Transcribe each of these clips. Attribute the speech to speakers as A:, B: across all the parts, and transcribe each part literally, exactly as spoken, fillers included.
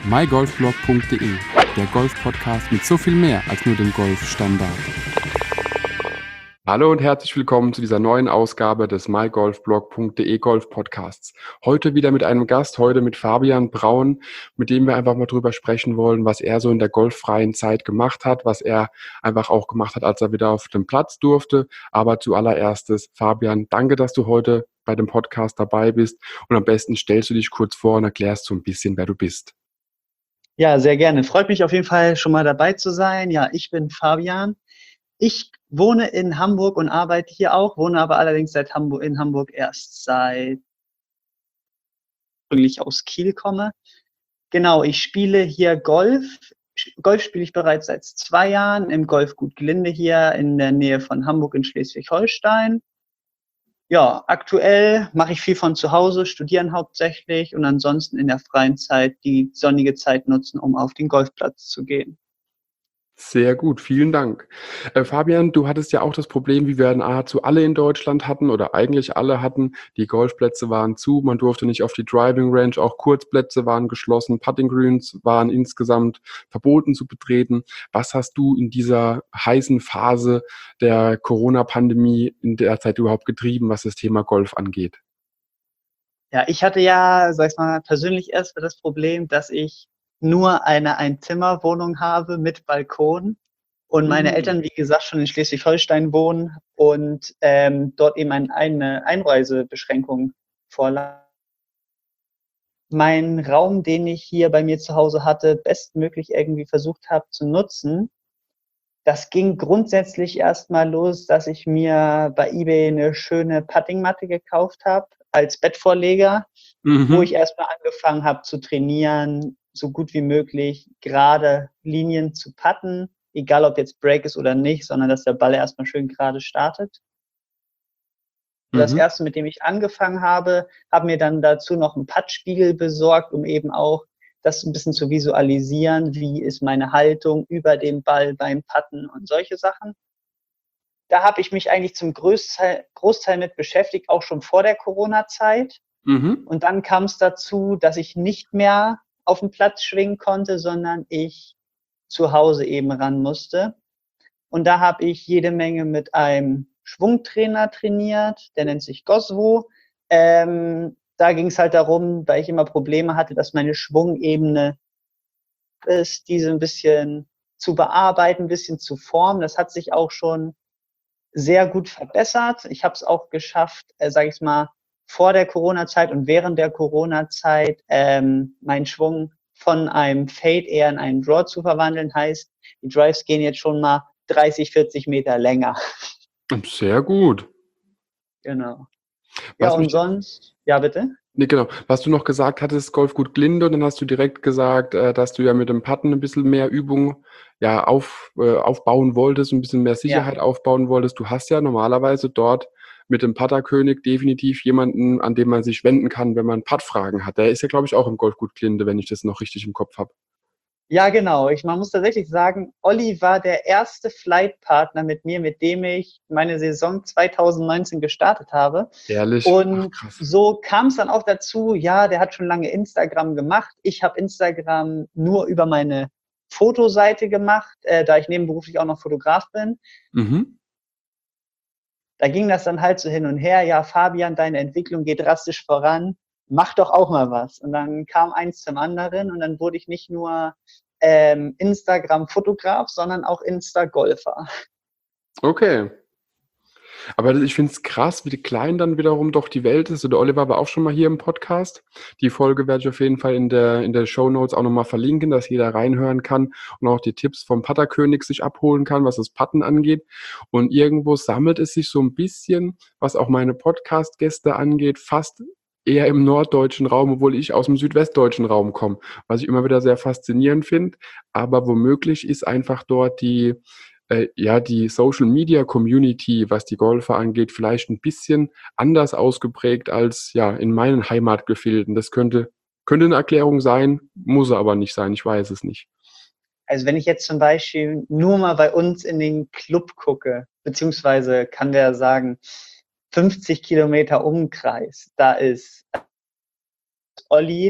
A: my golf blog punkt de, der Golf-Podcast mit so viel mehr als nur dem Golfstandard. Hallo und herzlich willkommen zu dieser neuen Ausgabe des my golf blog punkt de Golf-Podcasts. Heute wieder mit einem Gast, heute mit Fabian Braun, mit dem wir einfach mal drüber sprechen wollen, was er so in der golffreien Zeit gemacht hat, was er einfach auch gemacht hat, als er wieder auf dem Platz durfte. Aber zuallererstes, Fabian, danke, dass du heute bei dem Podcast dabei bist und am besten stellst du dich kurz vor und erklärst so ein bisschen, wer du bist.
B: Ja, sehr gerne. Freut mich auf jeden Fall, schon mal dabei zu sein. Ja, ich bin Fabian. Ich wohne in Hamburg und arbeite hier auch, wohne aber allerdings seit Hamburg, in Hamburg erst seit ursprünglich aus Kiel komme. Genau, ich spiele hier Golf. Golf spiele ich bereits seit zwei Jahren im Golfgut Glinde hier in der Nähe von Hamburg in Schleswig-Holstein. Ja, aktuell mache ich viel von zu Hause, studieren hauptsächlich und ansonsten in der freien Zeit die sonnige Zeit nutzen, um auf den Golfplatz zu gehen.
A: Sehr gut, vielen Dank. Äh, Fabian, du hattest ja auch das Problem, wie wir nahezu alle in Deutschland hatten oder eigentlich alle hatten, die Golfplätze waren zu, man durfte nicht auf die Driving Range, auch Kurzplätze waren geschlossen, Putting Greens waren insgesamt verboten zu betreten. Was hast du in dieser heißen Phase der Corona-Pandemie in der Zeit überhaupt getrieben, was das Thema Golf angeht?
B: Ja, ich hatte ja, sag ich mal, persönlich erst das Problem, dass ich nur eine Einzimmerwohnung habe mit Balkon und meine
A: Mhm.
B: Eltern, wie gesagt, schon in Schleswig-Holstein wohnen und ähm, dort eben ein, eine Einreisebeschränkung vorlag. Mein Raum, den ich hier bei mir zu Hause hatte, bestmöglich irgendwie versucht habe zu nutzen. Das ging grundsätzlich erstmal los, dass ich mir bei eBay eine schöne Puttingmatte gekauft habe als Bettvorleger,
A: Mhm.
B: wo ich erstmal angefangen habe zu trainieren, so gut wie möglich gerade Linien zu putten, egal ob jetzt Break ist oder nicht, sondern dass der Ball erstmal schön gerade startet. Das
A: Mhm.
B: erste, mit dem ich angefangen habe, habe mir dann dazu noch einen Puttspiegel besorgt, um eben auch das ein bisschen zu visualisieren, wie ist meine Haltung über dem Ball beim Putten und solche Sachen. Da habe ich mich eigentlich zum Großteil, Großteil mit beschäftigt, auch schon vor der Corona-Zeit.
A: Mhm.
B: Und dann kam es dazu, dass ich nicht mehr auf dem Platz schwingen konnte, sondern ich zu Hause eben ran musste. Und da habe ich jede Menge mit einem Schwungtrainer trainiert, der nennt sich Goswo. Ähm, da ging es halt darum, weil ich immer Probleme hatte, dass meine Schwungebene ist, diese ein bisschen zu bearbeiten, ein bisschen zu formen. Das hat sich auch schon sehr gut verbessert. Ich habe es auch geschafft, äh, sage ich mal, vor der Corona-Zeit und während der Corona-Zeit ähm, meinen Schwung von einem Fade eher in einen Draw zu verwandeln. Heißt, die Drives gehen jetzt schon mal dreißig, vierzig Meter länger.
A: Sehr gut.
B: Genau. Ja,
A: Was
B: und
A: mich
B: sonst, ja bitte?
A: Ne, genau. Was du noch gesagt hattest, Golfgut Glinde, und dann hast du direkt gesagt, äh, dass du ja mit dem Putten ein bisschen mehr Übung, ja, auf äh, aufbauen wolltest, ein bisschen mehr
B: Ja.
A: Sicherheit aufbauen wolltest. Du hast ja normalerweise dort mit dem Putterkönig definitiv jemanden, an den man sich wenden kann, wenn man Puttfragen hat. Der ist ja, glaube ich, auch im Golfgut Glinde, wenn ich das noch richtig im Kopf habe.
B: Ja, genau. Ich, man muss tatsächlich sagen, Olli war der erste Flight-Partner mit mir, mit dem ich meine Saison zwanzig neunzehn gestartet habe.
A: Ehrlich? Ach,
B: Und
A: krass.
B: so kam es dann auch dazu, ja, der hat schon lange Instagram gemacht. Ich habe Instagram nur über meine Fotoseite gemacht, äh, da ich nebenberuflich auch noch Fotograf bin.
A: Mhm.
B: Da ging das dann halt so hin und her, ja, Fabian, deine Entwicklung geht drastisch voran, mach doch auch mal was. Und dann kam eins zum anderen und dann wurde ich nicht nur ähm, Instagram-Fotograf, sondern auch Insta-Golfer.
A: Okay. Aber ich finde es krass, wie klein dann wiederum doch die Welt ist. Der Oliver war auch schon mal hier im Podcast. Die Folge werde ich auf jeden Fall in der, in der Shownotes auch nochmal verlinken, dass jeder reinhören kann und auch die Tipps vom Putterkönig sich abholen kann, was das Putten angeht. Und irgendwo sammelt es sich so ein bisschen, was auch meine Podcast-Gäste angeht, fast eher im norddeutschen Raum, obwohl ich aus dem südwestdeutschen Raum komme, was ich immer wieder sehr faszinierend finde. Aber womöglich ist einfach dort die äh, ja, die Social Media Community, was die Golfer angeht, vielleicht ein bisschen anders ausgeprägt als, ja, in meinen Heimatgefilden. Das könnte könnte 'ne Erklärung sein, muss er aber nicht sein, ich weiß es nicht.
B: Also wenn ich jetzt zum Beispiel nur mal bei uns in den Club gucke, beziehungsweise kann der sagen, fünfzig Kilometer Umkreis, da ist Olli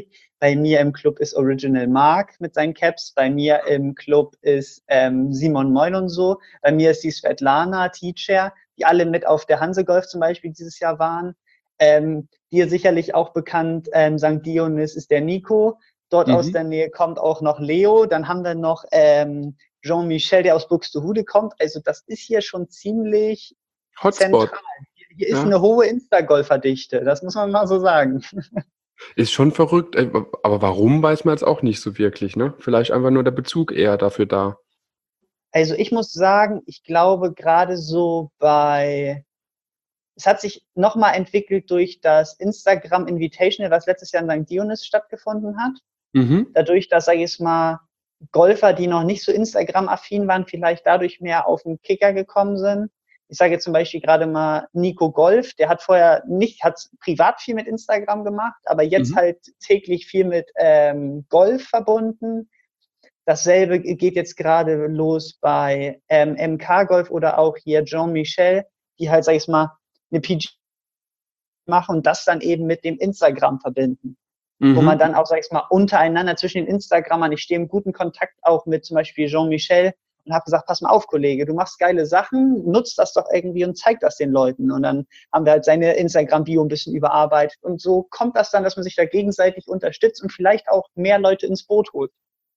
B: Bei mir im Club ist Original Mark mit seinen Caps. Bei mir im Club ist ähm, Simon Moin und so. Bei mir ist die Svetlana Teacher, die alle mit auf der Hansegolf zum Beispiel dieses Jahr waren. Ähm, dir sicherlich auch bekannt, ähm, Sankt Dionys ist der Nico. Dort aus
A: Mhm.
B: der Nähe kommt auch noch Leo. Dann haben wir noch ähm, Jean-Michel, der aus Buxtehude kommt. Also das ist hier schon ziemlich
A: Hotspot,
B: zentral. Hier, hier ist
A: ja.
B: eine hohe Insta-Golferdichte, das muss man mal so sagen.
A: Ist schon verrückt, äh, aber warum, weiß man jetzt auch nicht so wirklich, ne? Vielleicht einfach nur der Bezug eher dafür da.
B: Also ich muss sagen, ich glaube gerade so bei, es hat sich nochmal entwickelt durch das Instagram Invitational, was letztes Jahr in Sankt Dionys stattgefunden hat.
A: Mhm.
B: Dadurch, dass, sage ich mal, Golfer, die noch nicht so Instagram-affin waren, vielleicht dadurch mehr auf den Kicker gekommen sind. Ich sage jetzt zum Beispiel gerade mal Nico Golf, der hat vorher nicht, hat privat viel mit Instagram gemacht, aber jetzt
A: Mhm.
B: halt täglich viel mit ähm, Golf verbunden. Dasselbe geht jetzt gerade los bei ähm, M K Golf oder auch hier Jean-Michel, die halt, sag ich mal, eine P G machen und das dann eben mit dem Instagram verbinden. Wo man
A: Mhm.
B: dann auch, sag ich mal, untereinander zwischen den Instagrammern, ich stehe im guten Kontakt auch mit zum Beispiel Jean-Michel und habe gesagt, pass mal auf, Kollege, du machst geile Sachen, nutzt das doch irgendwie und zeig das den Leuten. Und dann haben wir halt seine Instagram-Bio ein bisschen überarbeitet. Und so kommt das dann, dass man sich da gegenseitig unterstützt und vielleicht auch mehr Leute ins Boot holt.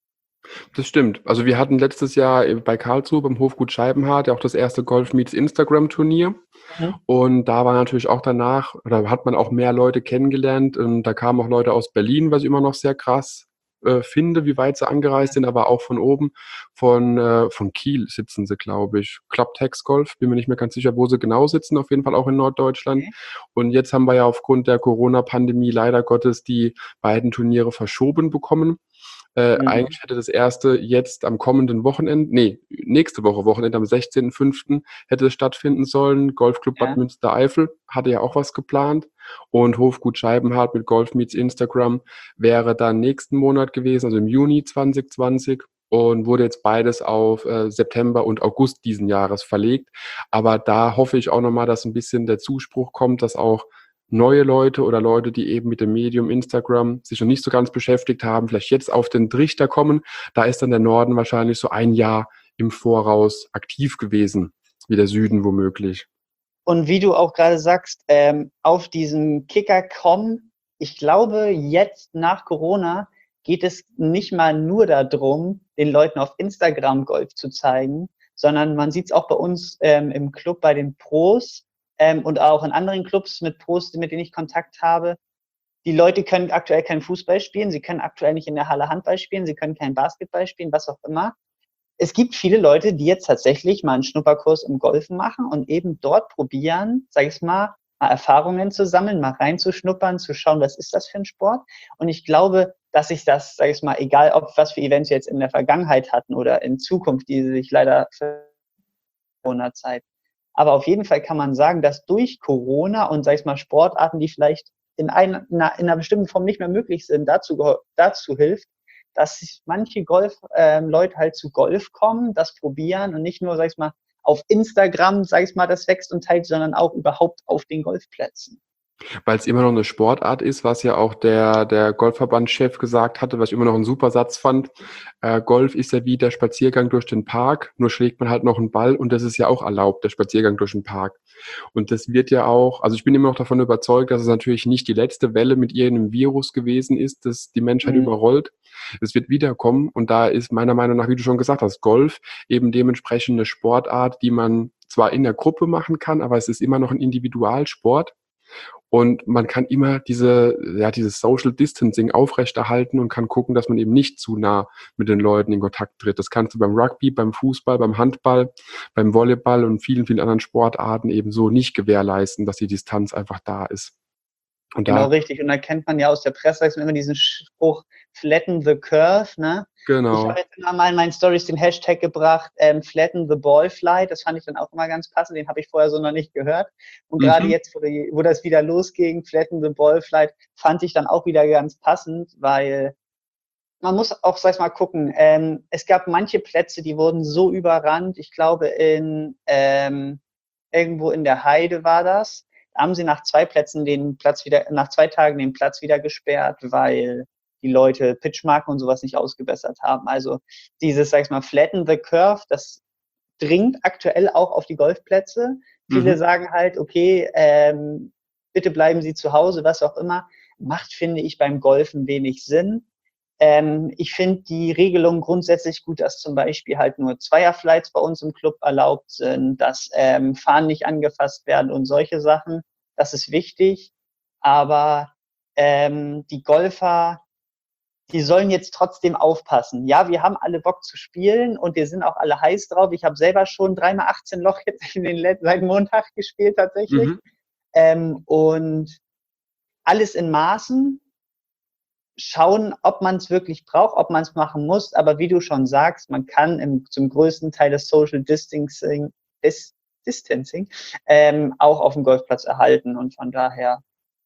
A: Das stimmt. Also wir hatten letztes Jahr bei Karlsruhe beim Hofgut Scheibenhardt ja auch das erste Golf Meets Instagram Turnier.
B: Mhm.
A: Und da war natürlich auch danach, oder hat man auch mehr Leute kennengelernt. Und da kamen auch Leute aus Berlin, was ich immer noch sehr krass äh, finde, wie weit sie angereist sind, aber auch von oben, von, äh, von Kiel sitzen sie, glaube ich. Club Tex Golf, bin mir nicht mehr ganz sicher, wo sie genau sitzen, auf jeden Fall auch in Norddeutschland.
B: Okay.
A: Und jetzt haben wir ja aufgrund der Corona-Pandemie leider Gottes die beiden Turniere verschoben bekommen. Äh,
B: Mhm.
A: eigentlich hätte das erste jetzt am kommenden Wochenende, nee, nächste Woche Wochenende, am sechzehnten fünften hätte es stattfinden sollen. Golfclub Bad
B: Ja.
A: Münstereifel hatte ja auch was geplant. Und Hofgut Scheibenhardt mit Golf Meets Instagram wäre dann nächsten Monat gewesen, also im Juni zwanzig zwanzig. Und wurde jetzt beides auf äh, September und August diesen Jahres verlegt. Aber da hoffe ich auch nochmal, dass ein bisschen der Zuspruch kommt, dass auch neue Leute oder Leute, die eben mit dem Medium Instagram sich noch nicht so ganz beschäftigt haben, vielleicht jetzt auf den Trichter kommen. Da ist dann der Norden wahrscheinlich so ein Jahr im Voraus aktiv gewesen, wie der Süden womöglich.
B: Und wie du auch gerade sagst, ähm, auf diesen Kicker kommen, ich glaube, jetzt nach Corona geht es nicht mal nur darum, den Leuten auf Instagram Golf zu zeigen, sondern man sieht es auch bei uns ähm, im Club bei den Pros ähm, und auch in anderen Clubs mit Pros, mit denen ich Kontakt habe. Die Leute können aktuell kein Fußball spielen, sie können aktuell nicht in der Halle Handball spielen, sie können kein Basketball spielen, was auch immer. Es gibt viele Leute, die jetzt tatsächlich mal einen Schnupperkurs im Golfen machen und eben dort probieren, sag ich mal, mal Erfahrungen zu sammeln, mal reinzuschnuppern, zu schauen, was ist das für ein Sport. Und ich glaube, dass sich das, sag ich mal, egal ob was für Events wir jetzt in der Vergangenheit hatten oder in Zukunft, die sich leider für Corona-Zeit. Aber auf jeden Fall kann man sagen, dass durch Corona und, sag ich mal, Sportarten, die vielleicht in einer, in einer bestimmten Form nicht mehr möglich sind, dazu, dazu hilft, dass sich manche Golf-Leute ähm, halt zu Golf kommen, das probieren und nicht nur, sag ich mal, auf Instagram, sag ich mal, das wächst und teilt, sondern auch überhaupt auf den Golfplätzen.
A: Weil es immer noch eine Sportart ist, was ja auch der der Golfverbandschef gesagt hatte, was ich immer noch 'n super Satz fand. Äh, Golf ist ja wie der Spaziergang durch den Park, nur schlägt man halt noch 'n Ball und das ist ja auch erlaubt, der Spaziergang durch 'n Park. Und das wird ja auch, also, ich bin immer noch davon überzeugt, dass es natürlich nicht die letzte Welle mit irgendeinem Virus gewesen ist, das die Menschheit
B: Mhm.
A: überrollt. Es wird wiederkommen und da ist meiner Meinung nach, wie du schon gesagt hast, Golf eben dementsprechend 'ne Sportart, die man zwar in der Gruppe machen kann, aber es ist immer noch 'n Individualsport. Und man kann immer diese, ja, dieses Social Distancing aufrechterhalten und kann gucken, dass man eben nicht zu nah mit den Leuten in Kontakt tritt. Das kannst du beim Rugby, beim Fußball, beim Handball, beim Volleyball und vielen, vielen anderen Sportarten eben so nicht gewährleisten, dass die Distanz einfach da ist. Und
B: Genau,
A: da,
B: richtig. Und da kennt man ja aus der Presse immer diesen Spruch "Flatten the curve", ne? Ich habe
A: genau.
B: jetzt immer mal in meinen Stories den Hashtag gebracht, ähm, "Flatten the ball flight". Das fand ich dann auch immer ganz passend. Den habe ich vorher so noch nicht gehört. Und gerade
A: Mhm.
B: jetzt, wo, die, wo das wieder losging, "Flatten the ball flight", fand ich dann auch wieder ganz passend, weil man muss auch, sag ich mal, gucken. Ähm, es gab manche Plätze, die wurden so überrannt. Ich glaube, in ähm, irgendwo in der Heide war das. Da haben sie nach zwei Plätzen den Platz wieder, nach zwei Tagen den Platz wieder gesperrt, weil die Leute Pitchmarken und sowas nicht ausgebessert haben. Also dieses, sag ich mal, flatten the curve, das dringt aktuell auch auf die Golfplätze. Viele
A: Mhm.
B: sagen halt, okay, ähm, bitte bleiben Sie zu Hause, was auch immer. Macht, finde ich, beim Golfen wenig Sinn. Ähm, ich finde die Regelung grundsätzlich gut, dass zum Beispiel halt nur Zweierflights bei uns im Club erlaubt sind, dass ähm, Fahnen nicht angefasst werden und solche Sachen. Das ist wichtig. Aber ähm, die Golfer, die sollen jetzt trotzdem aufpassen. Ja, wir haben alle Bock zu spielen und wir sind auch alle heiß drauf. Ich habe selber schon dreimal achtzehn Loch jetzt in den letzten, seit Montag gespielt tatsächlich.
A: Mhm.
B: Ähm, und alles in Maßen. Schauen, ob man es wirklich braucht, ob man es machen muss. Aber wie du schon sagst, man kann im, zum größten Teil das Social Distancing, Dis, Distancing ähm, auch auf dem Golfplatz erhalten. Und von daher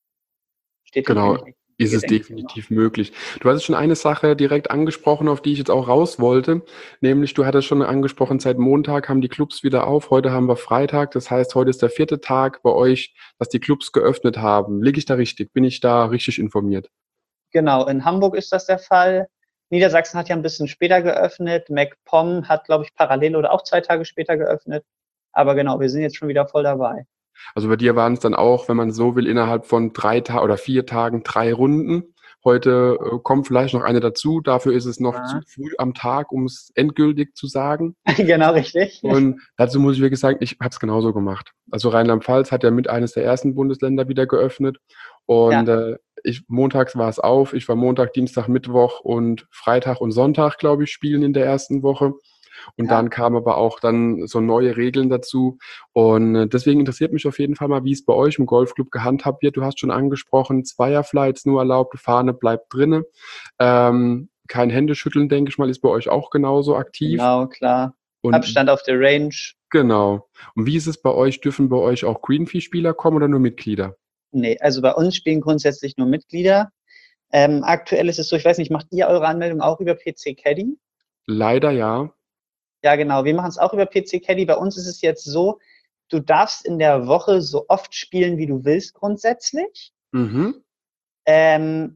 B: steht dem
A: Genau,
B: eigentlich
A: ist es
B: denke ich immer.
A: definitiv möglich. Du hattest schon eine Sache direkt angesprochen, auf die ich jetzt auch raus wollte, nämlich du hattest schon angesprochen, seit Montag haben die Clubs wieder auf, heute haben wir Freitag, das heißt, heute ist der vierte Tag bei euch, dass die Clubs geöffnet haben. Liege ich da richtig? Bin ich da richtig informiert?
B: Genau, in Hamburg ist das der Fall. Niedersachsen hat ja ein bisschen später geöffnet. MacPom hat, glaube ich, parallel oder auch zwei Tage später geöffnet. Aber genau, wir sind jetzt schon wieder voll dabei.
A: Also bei dir waren es dann auch, wenn man so will, innerhalb von drei Tagen oder vier Tagen drei Runden. Heute äh, kommt vielleicht noch eine dazu. Dafür ist es noch zu
B: Ja.
A: früh am Tag, um es endgültig zu sagen.
B: Genau, richtig.
A: Und dazu muss ich wirklich sagen, ich habe es genauso gemacht. Also Rheinland-Pfalz hat ja mit eines der ersten Bundesländer wieder geöffnet. Und
B: Ja,
A: äh, ich, montags war es auf. Ich war Montag, Dienstag, Mittwoch und Freitag und Sonntag, glaube ich, spielen in der ersten Woche. Und
B: ja.
A: dann kamen aber auch dann so neue Regeln dazu. Und äh, deswegen interessiert mich auf jeden Fall mal, wie es bei euch im Golfclub gehandhabt wird. Du hast schon angesprochen, Zweierflights nur erlaubt, Fahne bleibt drinne. Ähm, kein Händeschütteln, denke ich mal, ist bei euch auch genauso aktiv.
B: Genau, klar.
A: Und
B: Abstand auf der Range.
A: genau. Und wie ist es bei euch? Dürfen bei euch auch Greenfee-Spieler kommen oder nur Mitglieder?
B: Nee, also bei uns spielen grundsätzlich nur Mitglieder. Ähm, aktuell ist es so, ich weiß nicht, macht ihr eure Anmeldung auch über P C Caddy?
A: Leider ja.
B: Ja, genau, wir machen es auch über P C Caddy. Bei uns ist es jetzt so, du darfst in der Woche so oft spielen, wie du willst grundsätzlich.
A: Mhm.
B: Ähm,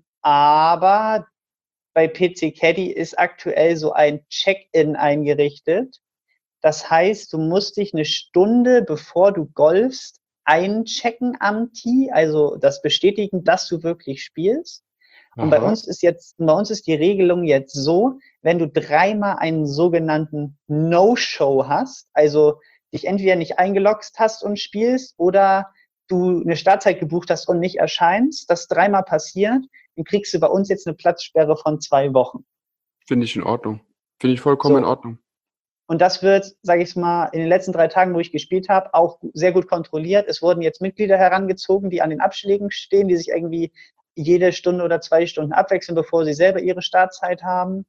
B: aber bei P C Caddy ist aktuell so ein Check-in eingerichtet. Das heißt, du musst dich eine Stunde, bevor du golfst, einchecken am Tee, also das bestätigen, dass du wirklich spielst. Und bei
A: Aha.
B: uns ist jetzt, bei uns ist die Regelung jetzt so, wenn du dreimal einen sogenannten No-Show hast, also dich entweder nicht eingeloggt hast und spielst oder du eine Startzeit gebucht hast und nicht erscheinst, das dreimal passiert, dann kriegst du bei uns jetzt eine Platzsperre von zwei Wochen.
A: Finde ich in Ordnung. Finde ich vollkommen in
B: So.
A: Ordnung.
B: Und das wird, sage ich mal, in den letzten drei Tagen, wo ich gespielt habe, auch sehr gut kontrolliert. Es wurden jetzt Mitglieder herangezogen, die an den Abschlägen stehen, die sich irgendwie jede Stunde oder zwei Stunden abwechseln, bevor sie selber ihre Startzeit haben.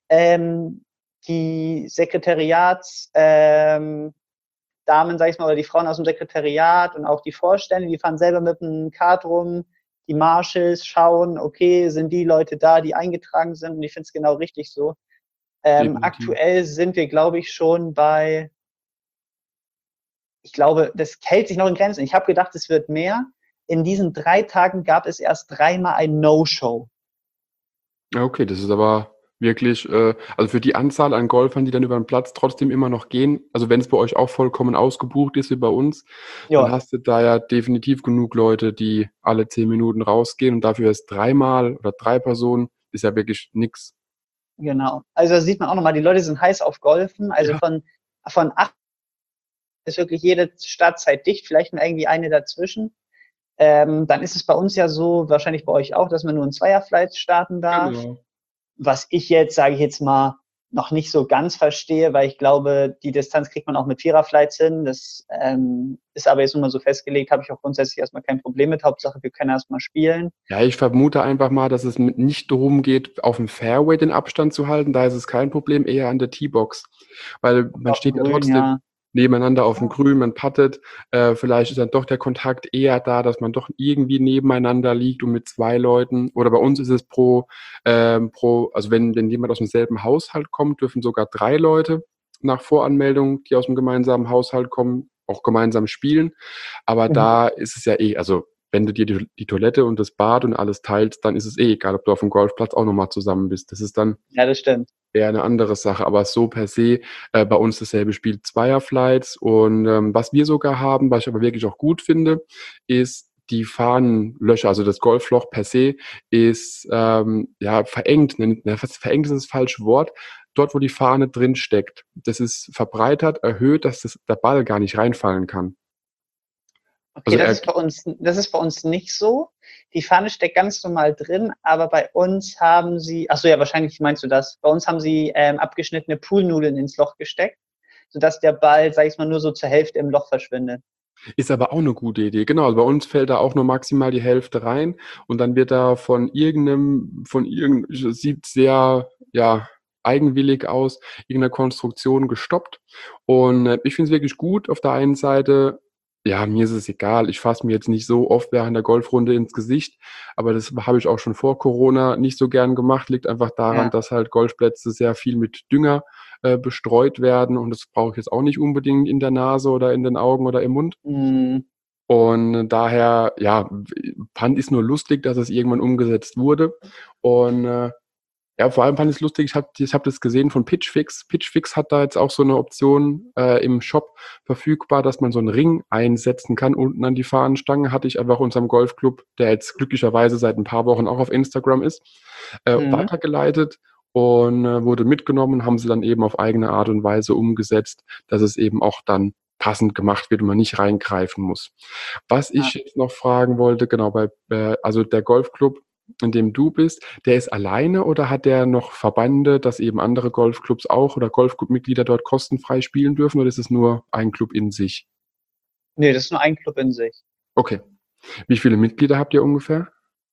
B: Ähm, die Sekretariats, ähm, Damen, sag ich mal, oder die Frauen aus dem Sekretariat und auch die Vorstände, die fahren selber mit einem Kart rum, die Marshals schauen, okay, sind die Leute da, die eingetragen sind, und ich finde es genau richtig so. Ähm,
A: Definitiv.
B: aktuell sind wir, glaube ich, schon bei, ich glaube, das hält sich noch in Grenzen. Ich habe gedacht, es wird mehr. In diesen drei Tagen gab es erst dreimal ein No-Show.
A: Ja, okay, das ist aber wirklich, äh, also für die Anzahl an Golfern, die dann über den Platz trotzdem immer noch gehen, also wenn es bei euch auch vollkommen ausgebucht ist wie bei uns, dann
B: Ja,
A: hast du da ja definitiv genug Leute, die alle zehn Minuten rausgehen und dafür ist dreimal oder drei Personen, ist ja wirklich nix.
B: genau. Also da sieht man auch nochmal, die Leute sind heiß auf Golfen. Also
A: Ja,
B: von, von acht ist wirklich jede Startzeit dicht, vielleicht nur irgendwie eine dazwischen. Ähm, dann ist es bei uns ja so, wahrscheinlich bei euch auch, dass man nur in Zweierflights starten darf.
A: genau.
B: Was ich jetzt, sage ich jetzt mal, noch nicht so ganz verstehe, weil ich glaube, die Distanz kriegt man auch mit Viererflights hin. Das ähm, ist aber jetzt nur mal so festgelegt, habe ich auch grundsätzlich erstmal kein Problem mit. Hauptsache, wir können erstmal spielen.
A: Ja, ich vermute einfach mal, dass es mit nicht darum geht, auf dem Fairway den Abstand zu halten, da ist es kein Problem, eher an der Teebox. Weil man
B: Auf dem
A: steht ja
B: Grün,
A: trotzdem
B: ja.
A: nebeneinander auf dem Grün, man puttet, äh, vielleicht ist dann doch der Kontakt eher da, dass man doch irgendwie nebeneinander liegt und mit zwei Leuten. Oder bei uns ist es pro, ähm, pro, also wenn, wenn jemand aus demselben Haushalt kommt, dürfen sogar drei Leute nach Voranmeldung, die aus dem gemeinsamen Haushalt kommen, auch gemeinsam spielen. Aber
B: Mhm.
A: da ist es ja eh, also wenn du dir die, die Toilette und das Bad und alles teilst, dann ist es eh egal, ob du auf dem Golfplatz auch nochmal zusammen bist. Das ist dann
B: Ja, das stimmt.
A: eher eine andere Sache, aber so per se äh, bei uns dasselbe Spiel, Zweierflights. Und ähm, was wir sogar haben, was ich aber wirklich auch gut finde, ist die Fahnenlöcher, also das Golfloch per se ist ähm, ja verengt, ne, ne, was- verengt ist das falsche Wort, dort wo die Fahne drin steckt. Das ist verbreitert, erhöht, dass das, der Ball gar nicht reinfallen kann.
B: Okay,
A: Also
B: das
A: er,
B: ist bei uns, das ist bei uns nicht so. Die Fahne steckt ganz normal drin, aber bei uns haben sie, ach so, ja, wahrscheinlich meinst du das. Bei uns haben sie ähm, abgeschnittene Poolnudeln ins Loch gesteckt, sodass der Ball, sag ich mal, nur so zur Hälfte im Loch verschwindet.
A: Ist aber auch eine gute Idee. Genau, also bei uns fällt da auch nur maximal die Hälfte rein und dann wird da von irgendeinem, von irgend, sieht sehr, ja, eigenwillig aus, irgendeiner Konstruktion gestoppt. Und äh, ich finde es wirklich gut auf der einen Seite. Ja, mir ist es egal. Ich fasse mir jetzt nicht so oft während der Golfrunde ins Gesicht, aber das habe ich auch schon vor Corona nicht so gern gemacht. Liegt einfach daran,
B: Ja.
A: dass halt Golfplätze sehr viel mit Dünger äh, bestreut werden und das brauche ich jetzt auch nicht unbedingt in der Nase oder in den Augen oder im Mund.
B: Mm,
A: Und daher, ja, fand ich es nur lustig, dass es irgendwann umgesetzt wurde. Und äh, ja, vor allem fand ich es lustig, ich habe ich hab das gesehen von Pitchfix. Pitchfix hat da jetzt auch so eine Option äh, im Shop verfügbar, dass man so einen Ring einsetzen kann unten an die Fahnenstange. Hatte ich einfach unserem Golfclub, der jetzt glücklicherweise seit ein paar Wochen auch auf Instagram ist, äh,
B: mm.
A: weitergeleitet und äh, wurde mitgenommen, haben sie dann eben auf eigene Art und Weise umgesetzt, dass es eben auch dann passend gemacht wird und man nicht reingreifen muss. Was
B: Ja.
A: ich jetzt noch fragen wollte, genau, bei, äh, also der Golfclub, in dem du bist, der ist alleine oder hat der noch Verbände, dass eben andere Golfclubs auch oder Golfclubmitglieder dort kostenfrei spielen dürfen oder ist es nur ein Club in sich?
B: Nee, das ist nur ein Club in sich.
A: Okay. Wie viele Mitglieder habt ihr ungefähr?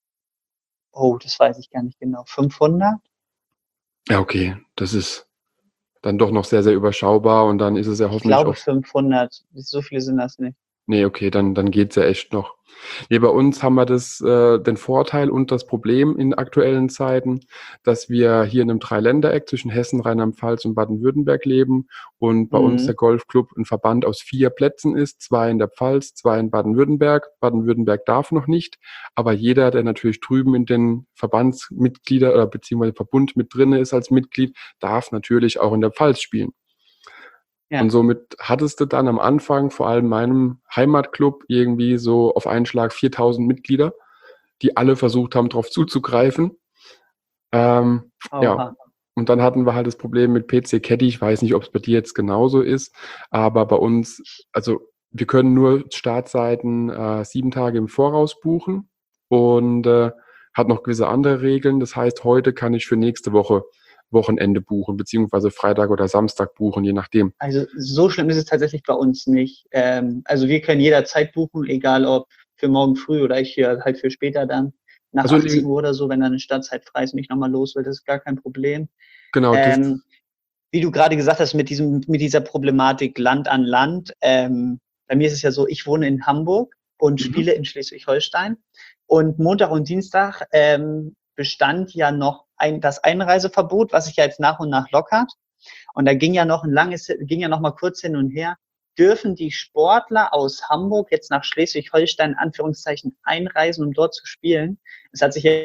B: Oh, das weiß ich gar nicht genau. fünfhundert?
A: Ja, okay. Das ist dann doch noch sehr, sehr überschaubar und dann ist es ja
B: Ich
A: hoffentlich
B: glaube
A: auch.
B: fünfhundert. So viele sind das nicht.
A: Nee, okay, dann, dann geht's ja echt noch. Nee, bei uns haben wir das, äh, den Vorteil und das Problem in aktuellen Zeiten, dass wir hier in einem Dreiländereck zwischen Hessen, Rheinland-Pfalz und Baden-Württemberg leben und bei uns der
B: Mhm.
A: Golfclub ein Verband aus vier Plätzen ist, zwei in der Pfalz, zwei in Baden-Württemberg. Baden-Württemberg darf noch nicht, aber jeder, der natürlich drüben in den Verbandsmitglieder oder beziehungsweise Verbund mit drinne ist als Mitglied, darf natürlich auch in der Pfalz spielen. Und
B: Ja.
A: somit hattest du dann am Anfang, vor allem meinem Heimatclub, irgendwie so auf einen Schlag viertausend Mitglieder, die alle versucht haben, drauf zuzugreifen. Ähm, ja,
B: Oha.
A: und dann hatten wir halt das Problem mit P C Caddy. Ich weiß nicht, ob es bei dir jetzt genauso ist, aber bei uns, also wir können nur Startseiten äh, sieben Tage im Voraus buchen und äh, hat noch gewisse andere Regeln. Das heißt, heute kann ich für nächste Woche Wochenende buchen, beziehungsweise Freitag oder Samstag buchen, je nachdem.
B: Also so schlimm ist es tatsächlich bei uns nicht. Ähm, also wir können jederzeit buchen, egal ob für morgen früh oder ich hier halt für später dann. Nach
A: Also in
B: achtzehn
A: dem,
B: Uhr oder so, wenn dann eine Startzeit frei ist und ich nochmal los will, das ist gar kein Problem.
A: genau, das,
B: Ähm, wie du gerade gesagt hast, mit diesem, mit dieser Problematik Land an Land. Ähm, bei mir ist es ja so, ich wohne in Hamburg und
A: mhm.
B: spiele in Schleswig-Holstein. Und Montag und Dienstag ähm, bestand ja noch ein, das Einreiseverbot, was sich ja jetzt nach und nach lockert. Und da ging ja noch ein langes, ging ja noch mal kurz hin und her. Dürfen die Sportler aus Hamburg jetzt nach Schleswig-Holstein in Anführungszeichen einreisen, um dort zu spielen? Es hat sich ja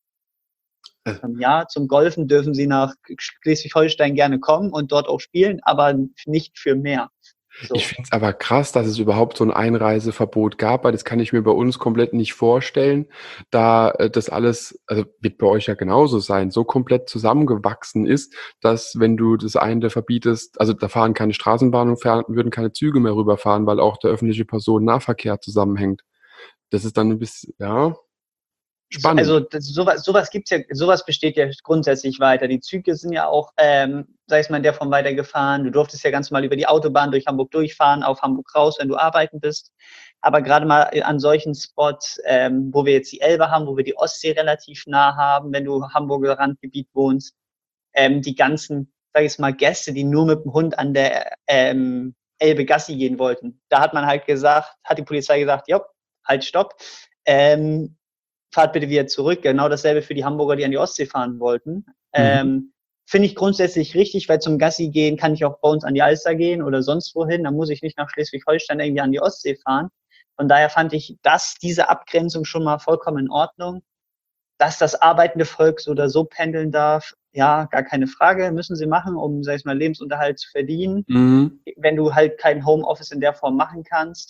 B: ja, zum Golfen dürfen sie nach Schleswig-Holstein gerne kommen und dort auch spielen, aber nicht für mehr. So.
A: Ich finde es aber krass, dass es überhaupt so ein Einreiseverbot gab, weil das kann ich mir bei uns komplett nicht vorstellen, da äh, das alles, also wird bei euch ja genauso sein, so komplett zusammengewachsen ist, dass wenn du das eine verbietest, also da fahren keine Straßenbahnen und fahren, würden keine Züge mehr rüberfahren, weil auch der öffentliche Personennahverkehr zusammenhängt. Das ist dann ein bisschen, ja,
B: So,
A: spannend.
B: also das, sowas, sowas gibt's ja, sowas besteht ja grundsätzlich weiter. Die Züge sind ja auch, ähm, sei es mal in der Form weitergefahren. Du durftest ja ganz mal über die Autobahn durch Hamburg durchfahren, auf Hamburg raus, wenn du arbeiten bist. Aber gerade mal an solchen Spots, ähm, wo wir jetzt die Elbe haben, wo wir die Ostsee relativ nah haben, wenn du Hamburger Randgebiet wohnst, ähm, die ganzen, sag ich mal, Gäste, die nur mit dem Hund an der ähm, Elbe Gassi gehen wollten. Da hat man halt gesagt, hat die Polizei gesagt, ja, halt, stopp. Ähm, fahrt bitte wieder zurück. Genau dasselbe für die Hamburger, die an die Ostsee fahren wollten.
A: Mhm.
B: Ähm, Finde ich grundsätzlich richtig, weil zum Gassi gehen kann ich auch bei uns an die Alster gehen oder sonst wohin. Da muss ich nicht nach Schleswig-Holstein irgendwie an die Ostsee fahren. Von daher fand ich das, diese Abgrenzung schon mal vollkommen in Ordnung. Dass das arbeitende Volk so oder so pendeln darf, ja, gar keine Frage, müssen sie machen, um, sag ich mal, Lebensunterhalt zu verdienen,
A: Mhm.
B: wenn du halt kein Homeoffice in der Form machen kannst.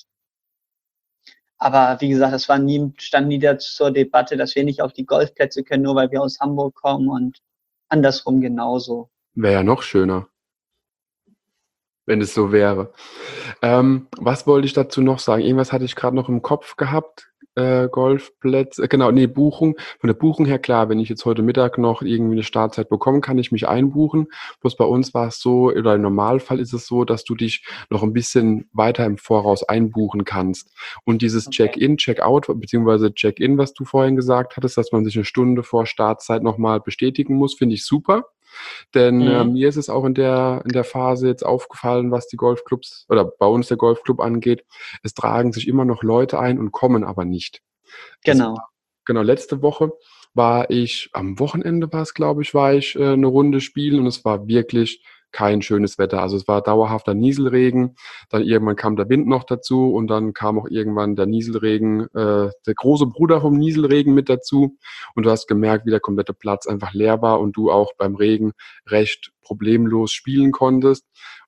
B: Aber wie gesagt, das war nie, stand nie da zur Debatte, dass wir nicht auf die Golfplätze können, nur weil wir aus Hamburg kommen und andersrum genauso.
A: Wäre ja noch schöner, wenn es so wäre. Ähm, was wollte ich dazu noch sagen? Irgendwas hatte ich gerade noch im Kopf gehabt. Äh, Golfplätze, äh, genau, nee, Buchung. Von der Buchung her, klar, wenn ich jetzt heute Mittag noch irgendwie eine Startzeit bekomme, kann ich mich einbuchen. Bloß bei uns war es so, oder im Normalfall ist es so, dass du dich noch ein bisschen weiter im Voraus einbuchen kannst. Und dieses
B: Okay.
A: Check-in, Check-out, beziehungsweise Check-in, was du vorhin gesagt hattest, dass man sich eine Stunde vor Startzeit nochmal bestätigen muss, finde ich super. Denn äh,
B: Mhm.
A: mir ist es auch in der, in der Phase jetzt aufgefallen, was die Golfclubs oder bei uns der Golfclub angeht. Es tragen sich immer noch Leute ein und kommen aber nicht. Das
B: Genau.
A: war, genau, letzte Woche war ich, am Wochenende war es, glaube ich, war ich äh, eine Runde spielen und es war wirklich kein schönes Wetter. Also es war dauerhafter Nieselregen, dann irgendwann kam der Wind noch dazu und dann kam auch irgendwann der Nieselregen, äh, der große Bruder vom Nieselregen mit dazu und du hast gemerkt, wie der komplette Platz einfach leer war und du auch beim Regen recht problemlos spielen konntest.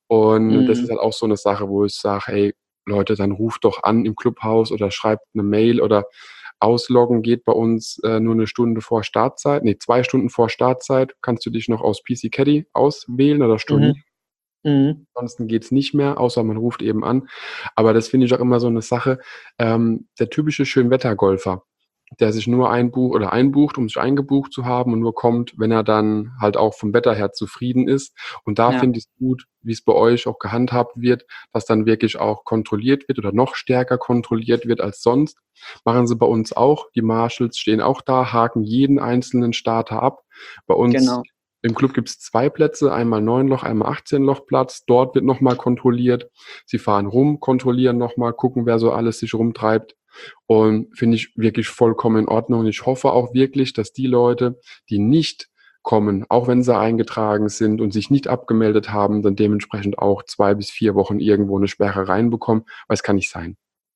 A: Und das ist
B: Mhm.
A: halt auch so eine Sache, wo ich sage, hey Leute, dann ruft doch an im Clubhaus oder schreibt eine Mail oder ausloggen geht bei uns äh, nur eine Stunde vor Startzeit, nee, zwei Stunden vor Startzeit kannst du dich noch aus P C Caddy auswählen oder stornieren.
B: Mhm. Mhm.
A: Ansonsten geht's nicht mehr, außer man ruft eben an. Aber das finde ich auch immer so eine Sache. Ähm, der typische Schönwettergolfer, der sich nur einbucht oder einbucht, um sich eingebucht zu haben und nur kommt, wenn er dann halt auch vom Wetter her zufrieden ist. Und da
B: Ja,
A: finde ich es gut, wie es bei euch auch gehandhabt wird, dass dann wirklich auch kontrolliert wird oder noch stärker kontrolliert wird als sonst. Machen sie bei uns auch. Die Marshals stehen auch da, haken jeden einzelnen Starter ab. Bei uns
B: genau.
A: im Club gibt es zwei Plätze, einmal neun Loch, einmal achtzehn Loch Platz. Dort wird nochmal kontrolliert. Sie fahren rum, kontrollieren nochmal, gucken, wer so alles sich rumtreibt. Und finde ich wirklich vollkommen in Ordnung. Und ich hoffe auch wirklich, dass die Leute, die nicht kommen, auch wenn sie eingetragen sind und sich nicht abgemeldet haben, dann dementsprechend auch zwei bis vier Wochen irgendwo eine Sperre reinbekommen, weil es kann nicht sein.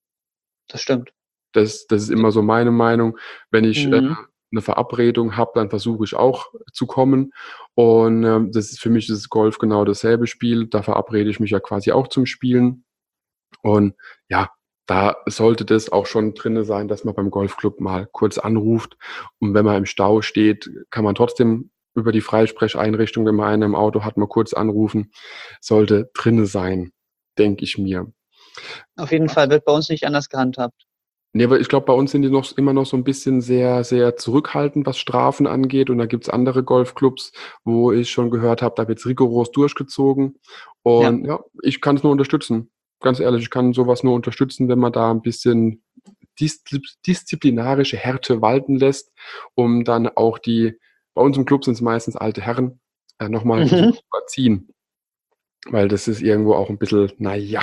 B: Das stimmt.
A: Das, das ist immer so meine Meinung. Wenn ich äh,
B: Mhm.
A: eine Verabredung habe, dann versuche ich auch zu kommen. Und ähm, das ist für mich das Golf genau dasselbe Spiel. Da verabrede ich mich ja quasi auch zum Spielen. Und ja, da sollte das auch schon drinne sein, dass man beim Golfclub mal kurz anruft. Und wenn man im Stau steht, kann man trotzdem über die Freisprecheinrichtung, wenn man einen im Auto hat, mal kurz anrufen. Sollte drinne sein, denke ich mir.
B: Auf jeden Fall wird bei uns nicht anders gehandhabt.
A: Ne, aber ich glaube, bei uns sind die noch immer noch so ein bisschen sehr, sehr zurückhaltend, was Strafen angeht. Und da gibt's andere Golfclubs, wo ich schon gehört habe, da wird's rigoros durchgezogen.
B: Ja.
A: Und ja, ich kann es nur unterstützen. Ganz ehrlich, ich kann sowas nur unterstützen, wenn man da ein bisschen diszi disziplinarische Härte walten lässt, um dann auch die bei uns im Club sind es meistens alte Herren, äh, noch mal versuchen
B: Mhm.
A: zu erziehen, weil das ist irgendwo auch ein bisschen, na ja.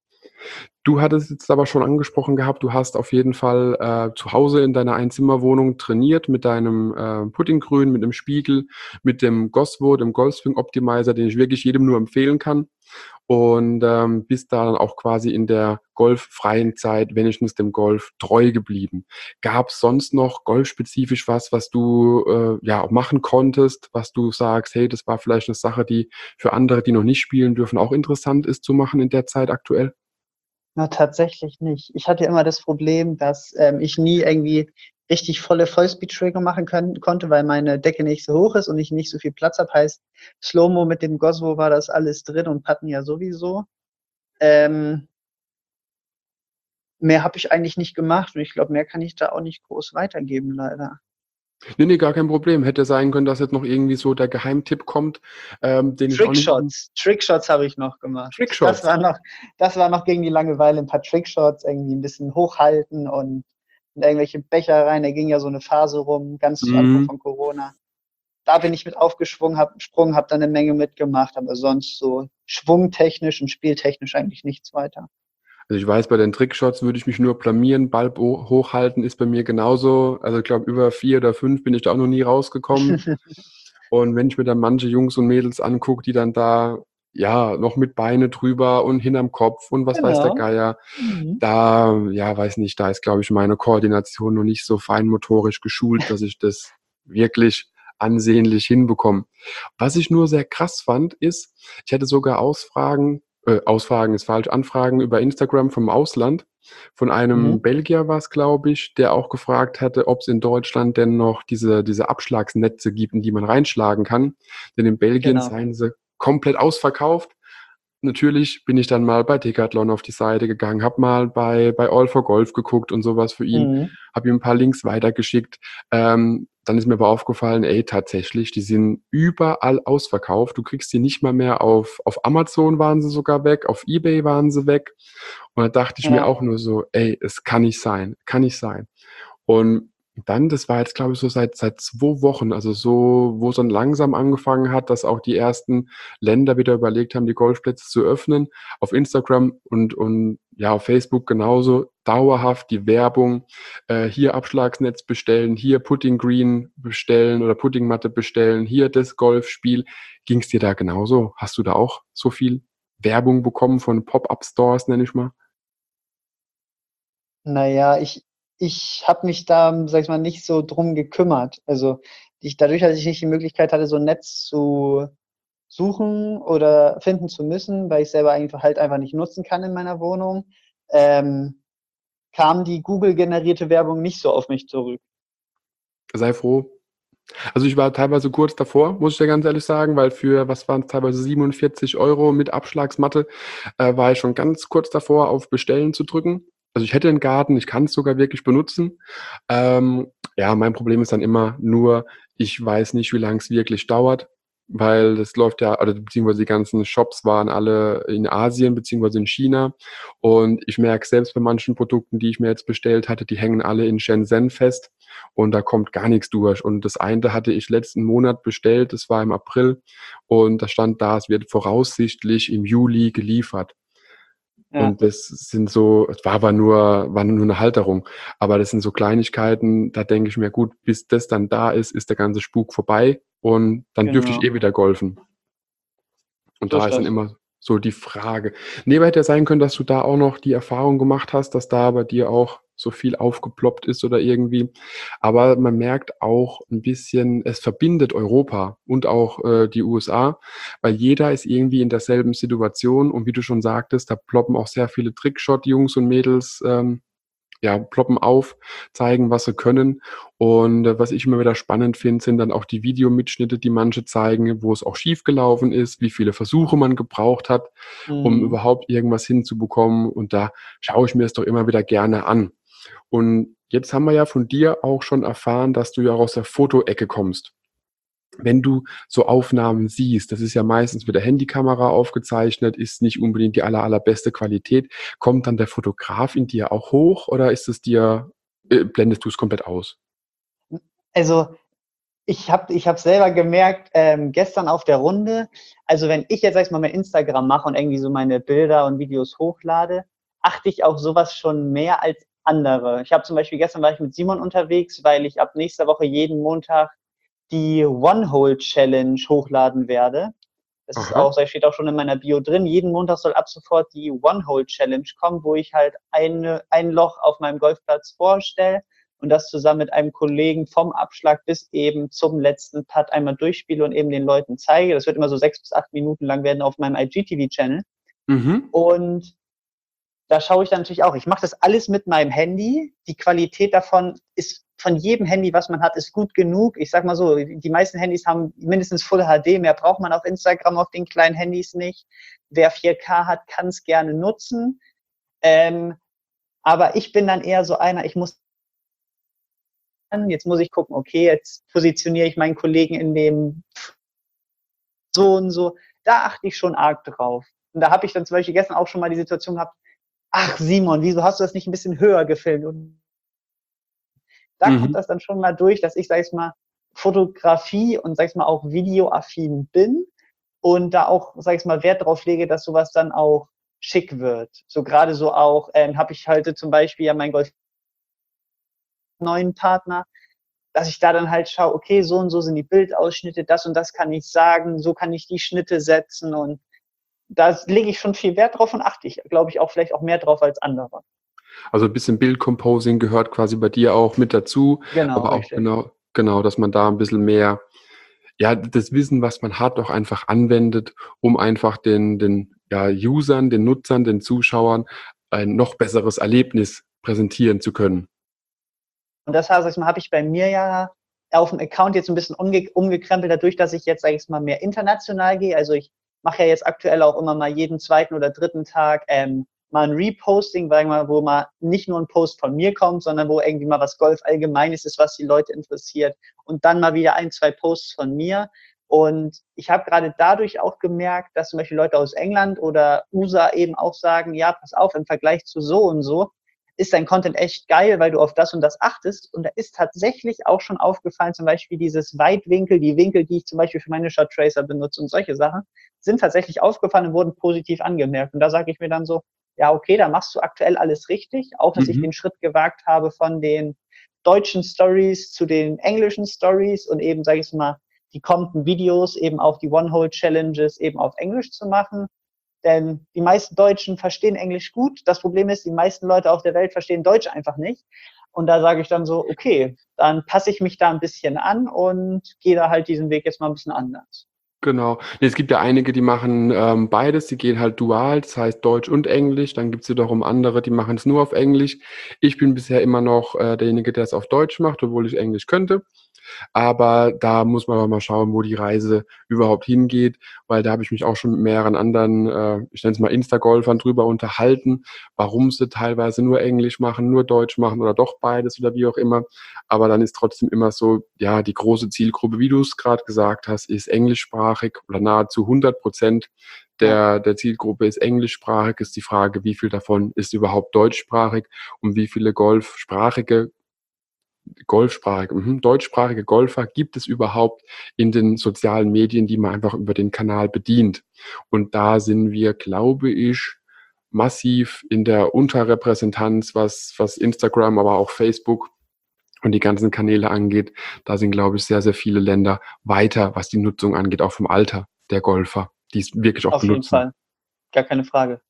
A: Du hattest jetzt aber schon angesprochen gehabt, du hast auf jeden Fall, äh, zu Hause in deiner Einzimmerwohnung trainiert mit deinem, äh, Puttinggrün, mit dem Spiegel, mit dem Goswo, dem Golfswing Optimizer, den ich wirklich jedem nur empfehlen kann. Und, ähm, bist da dann auch quasi in der golffreien Zeit wenigstens dem Golf treu geblieben. Gab's sonst noch golfspezifisch was, was du, äh, ja, auch machen konntest, was du sagst: „Hey, das war vielleicht 'ne Sache, die für andere, die noch nicht spielen dürfen, auch interessant ist zu machen in der Zeit aktuell?“
B: Na, tatsächlich nicht. Ich hatte immer das Problem, dass, ähm, ich nie irgendwie richtig volle Vollspeed-Schwünge machen können konnte, weil meine Decke nicht so hoch ist und ich nicht so viel Platz habe. Heißt, Slow-Mo mit dem Goswo war das alles drin und Putten ja sowieso. Ähm, mehr habe ich eigentlich nicht gemacht und ich glaube, mehr kann ich da auch nicht groß weitergeben, leider.
A: Ne, ne, gar kein Problem. Hätte sein können, dass jetzt noch irgendwie so der Geheimtipp kommt, ähm, den ich auch nicht
B: Trickshots. Trickshots habe ich noch gemacht. Das
A: Trickshots.
B: war noch das war noch gegen die Langeweile, 'n paar Trickshots, irgendwie 'n bisschen hochhalten und in irgendwelche Becher rein. Da ging ja so 'ne Phase rum, ganz zu Anfang
A: Mhm.
B: von Corona. Da bin ich mit aufgesprungen, habe gesprungen, habe da 'ne Menge mitgemacht, aber sonst so schwungtechnisch und spieltechnisch eigentlich nichts weiter.
A: Also, ich weiß, bei den Trickshots würde ich mich nur blamieren. Ball bo hochhalten ist bei mir genauso. Also, ich glaube, über vier oder fünf bin ich da auch noch nie rausgekommen. Und wenn ich mir dann manche Jungs und Mädels angucke, die dann da ja, noch mit Beine drüber und hinterm Kopf und was weiß der
B: Genau.
A: Geier.
B: Mhm.
A: Da, ja, weiß nicht, da ist, glaube ich, meine Koordination noch nicht so feinmotorisch geschult, dass ich das wirklich ansehnlich hinbekomme. Was ich nur sehr krass fand, ist, ich hätte sogar Ausfragen, äh, Ausfragen ist falsch, Anfragen über Instagram vom Ausland. Von einem
B: Mhm.
A: Belgier war es, glaube ich, der auch gefragt hatte, ob es in Deutschland denn noch diese, diese Abschlagsnetze gibt, in die man reinschlagen kann. Denn in Belgien
B: Genau.
A: seien sie komplett ausverkauft. Natürlich bin ich dann mal bei Decathlon auf die Seite gegangen, habe mal bei bei All for Golf geguckt und sowas für ihn,
B: Mhm.
A: habe ihm ein paar Links weitergeschickt. Ähm, dann ist mir aber aufgefallen, ey, tatsächlich, die sind überall ausverkauft. Du kriegst die nicht mal mehr auf auf Amazon waren sie sogar weg, auf eBay waren sie weg. Und da dachte ich mir
B: Ja.
A: auch nur so: „Ey, es kann nicht sein, kann nicht sein.“ Und dann, das war jetzt, glaube ich, so seit seit zwei Wochen, also so, wo es dann langsam angefangen hat, dass auch die ersten Länder wieder überlegt haben, die Golfplätze zu öffnen. Auf Instagram und und ja, auf Facebook genauso dauerhaft die Werbung, äh, hier Abschlagsnetz bestellen, hier Putting Green bestellen oder Puttingmatte bestellen, hier das Golfspiel. Ging's dir da genauso? Hast du da auch so viel Werbung bekommen von Pop-up-Stores, nenne ich mal?
B: Na ja, ich ich habe mich da, sage ich mal, nicht so drum gekümmert. Also, ich dadurch, dass ich nicht die Möglichkeit hatte, so 'n Netz zu suchen oder finden zu müssen, weil ich's selber einfach halt einfach nicht nutzen kann in meiner Wohnung, ähm, kam die Google-generierte Werbung nicht so auf mich zurück.
A: Sei froh. Also, ich war teilweise kurz davor, muss ich dir ganz ehrlich sagen, weil für, was waren's, teilweise siebenundvierzig Euro mit Abschlagsmatte, äh, war ich schon ganz kurz davor, auf Bestellen zu drücken. Also, ich hätte 'n Garten, ich kann's sogar wirklich benutzen. Ähm, ja, mein Problem ist dann immer nur, ich weiß nicht, wie lang's wirklich dauert, weil das läuft ja, oder beziehungsweise die ganzen Shops waren alle in Asien beziehungsweise in China. Und ich merke selbst bei manchen Produkten, die ich mir jetzt bestellt hatte, die hängen alle in Shenzhen fest und da kommt gar nix durch. Und das eine hatte ich letzten Monat bestellt, das war im April und da stand da, es wird voraussichtlich im Juli geliefert.
B: Ja.
A: Und das sind so, es war aber nur war nur 'ne Halterung. Aber das sind so Kleinigkeiten, da denke ich mir: „Gut, bis das dann da ist, ist der ganze Spuk vorbei und dann dürfte ich
B: Genau.
A: eh wieder golfen.“ Und
B: So
A: da
B: ist
A: ist dann
B: das.
A: immer so die Frage. Ne, aber hätte ja sein können, dass du da auch noch die Erfahrung gemacht hast, dass da bei dir auch so viel aufgeploppt ist oder irgendwie. Aber man merkt auch 'n bisschen, es verbindet Europa und auch, äh, die U S A, weil jeder ist irgendwie in derselben Situation und wie du schon sagtest, da ploppen auch sehr viele Trickshot-Jungs und Mädels, ähm, ja, ploppen auf, zeigen, was sie können. Und, äh, was ich immer wieder spannend finde, sind dann auch die Videomitschnitte, die manche zeigen, wo es auch schiefgelaufen ist, wie viele Versuche man gebraucht hat, um
B: Mhm.
A: überhaupt irgendwas hinzubekommen. Und da schaue ich mir es doch immer wieder gerne an. Und jetzt haben wir ja von dir auch schon erfahren, dass du ja auch aus der Fotoecke kommst. Wenn du so Aufnahmen siehst, das ist ja meistens mit der Handykamera aufgezeichnet, ist nicht unbedingt die aller allerbeste Qualität. Kommt dann der Fotograf in dir auch hoch oder ist es dir äh, blendest du's komplett aus?
B: Hm, also, ich habe ich habe selber gemerkt, ähm, gestern auf der Runde, also, wenn ich jetzt, sage ich mal, mein Instagram mache und irgendwie so meine Bilder und Videos hochlade, achte ich auf so was schon mehr als andere. Ich habe zum Beispiel gestern war ich mit Simon unterwegs, weil ich ab nächster Woche jeden Montag die One-Hole-Challenge hochladen werde. Das ist
A: Aha.
B: auch das steht auch schon in meiner Bio drin. Jeden Montag soll ab sofort die One-Hole-Challenge kommen, wo ich halt eine ein Loch auf meinem Golfplatz vorstelle und das zusammen mit einem Kollegen vom Abschlag bis eben zum letzten Putt einmal durchspiele und eben den Leuten zeige. Das wird immer so sechs bis acht Minuten lang werden auf meinem I G T V-Channel.
A: Mhm.
B: Und da schaue ich dann natürlich auch. Ich mache das alles mit meinem Handy. Die Qualität davon ist von jedem Handy, was man hat, ist gut genug. Ich sage mal so, die meisten Handys haben mindestens Full H D, mehr braucht man auf Instagram auf den kleinen Handys nicht. Wer vier K hat, kann's gerne nutzen. Ähm, aber ich bin dann eher so einer, ich muss jetzt muss ich gucken, okay, jetzt positioniere ich meinen Kollegen in dem so und so. Da achte ich schon arg drauf. Und da habe ich dann zum Beispiel gestern auch schon mal die Situation gehabt: „Ach Simon, wieso hast du das nicht 'n bisschen höher gefilmt?“ Und da kommt
A: Mhm.
B: das dann schon mal durch, dass ich, sage ich mal, Fotografie und, sage ich mal, auch videoaffin bin und da auch, sage ich mal, Wert drauf lege, dass so was dann auch schick wird. So grade so auch, ähm, habe ich halt zum Beispiel ja mein Golf neuen Partner, dass ich da dann halt schaue: „Okay, so und so sind die Bildausschnitte, das und das kann ich sagen, so kann ich die Schnitte setzen“ und da lege ich schon viel Wert drauf und achte ich, glaube ich, auch vielleicht auch mehr drauf als andere.
A: Also ein bisschen Bildcomposing gehört quasi bei dir auch mit dazu,
B: Genau,
A: aber auch
B: richtig.
A: genau, genau, dass man da ein bisschen mehr, ja, das Wissen, was man hat, auch einfach anwendet, um einfach den, den ja, Usern, den Nutzern, den Zuschauern ein noch besseres Erlebnis präsentieren zu können.
B: Und das heißt, habe ich bei mir ja auf dem Account jetzt ein bisschen umge umgekrempelt, dadurch, dass ich jetzt, sage ich mal, mehr international gehe. Also ich mache ja jetzt aktuell auch immer mal jeden zweiten oder dritten Tag ähm, mal ein Reposting, weil mal, wo mal nicht nur ein Post von mir kommt, sondern wo irgendwie mal was Golf Allgemeines ist, was die Leute interessiert. Und dann mal wieder ein, zwei Posts von mir. Und ich habe gerade dadurch auch gemerkt, dass zum Beispiel Leute aus England oder U S A eben auch sagen, ja, pass auf, im Vergleich zu so und so, ist dein Content echt geil, weil du auf das und das achtest. Und da ist tatsächlich auch schon aufgefallen, zum Beispiel dieses Weitwinkel, die Winkel, die ich zum Beispiel für meine Shot Tracer benutze und solche Sachen, sind tatsächlich aufgefallen und wurden positiv angemerkt. Und da sage ich mir dann so, ja, okay, da machst du aktuell alles richtig. Auch, dass mhm. ich den Schritt gewagt habe von den deutschen Stories zu den englischen Stories und eben, sage ich mal, die kommenden Videos, eben auch die One-Hole-Challenges eben auf Englisch zu machen. Denn die meisten Deutschen verstehen Englisch gut. Das Problem ist, die meisten Leute auf der Welt verstehen Deutsch einfach nicht. Und da sage ich dann so, okay, dann passe ich mich da ein bisschen an und gehe da halt diesen Weg jetzt mal ein bisschen anders.
A: Genau. Es gibt ja einige, die machen ähm, beides, die gehen halt dual, das heißt Deutsch und Englisch. Dann gibt es wiederum andere, die machen es nur auf Englisch. Ich bin bisher immer noch äh, derjenige, der es auf Deutsch macht, obwohl ich Englisch könnte. Aber da muss man aber mal schauen, wo die Reise überhaupt hingeht, weil da habe ich mich auch schon mit mehreren anderen, äh, ich nenne es mal Insta-Golfern drüber unterhalten, warum sie teilweise nur Englisch machen, nur Deutsch machen oder doch beides oder wie auch immer. Aber dann ist trotzdem immer so, ja, die große Zielgruppe, wie du es gerade gesagt hast, ist englischsprachig oder nahezu hundert Prozent der, der Zielgruppe ist englischsprachig. Ist die Frage, wie viel davon ist überhaupt deutschsprachig und wie viele golfsprachige Golfsprachige, mhm, deutschsprachige Golfer gibt es überhaupt in den sozialen Medien, die man einfach über den Kanal bedient. Und da sind wir, glaube ich, massiv in der Unterrepräsentanz, was, was Instagram, aber auch Facebook und die ganzen Kanäle angeht. Da sind, glaube ich, sehr, sehr viele Länder weiter, was die Nutzung angeht, auch vom Alter der Golfer, die es wirklich auch
B: Auf
A: benutzen.
B: Jeden Fall, gar keine Frage.